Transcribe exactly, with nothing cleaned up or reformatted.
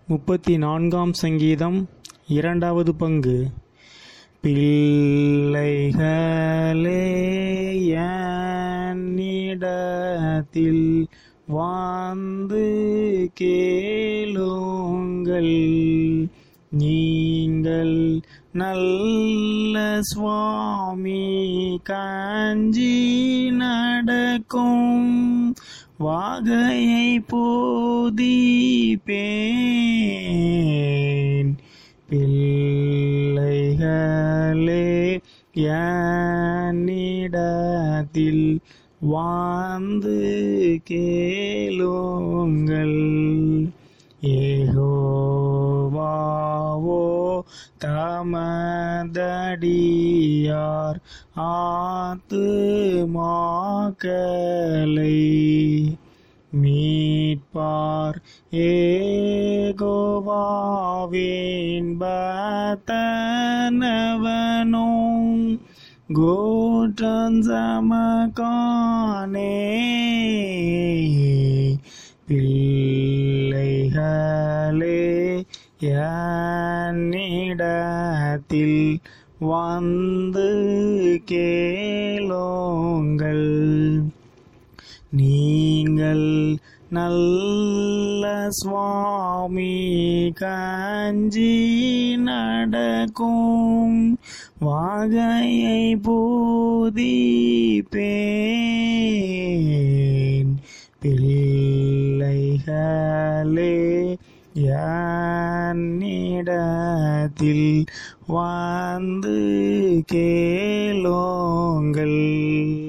முப்பத்தி நான்காம் சங்கீதம் இரண்டாவது பங்கு. பிள்ளைகளே என்னிடத்தில் வந்து கேளுங்கள், நீங்கள் நல்ல சுவாமி காஞ்சி நடக்கும் வாகையை போதிப்பேன். பிள்ளைகளே என்னிடத்தில் வந்து கேளுங்கள், யெகோவாவோ தமதடியார் ஆத்துமாக்களை மீட்பார். யெகோவாவின் பக்தனவனோ குற்றஞ்சமக்கானே. பிள்ளைகளே என்னிடத்தில் வந்து கேளுங்கள், நீங்கள் நல்ல சுவாமி காஞ்சி நடக்கும் வாகையை போதிப்பேன். பிள்ளைகளே என்னிடத்தில் வந்து கேளுங்கள்.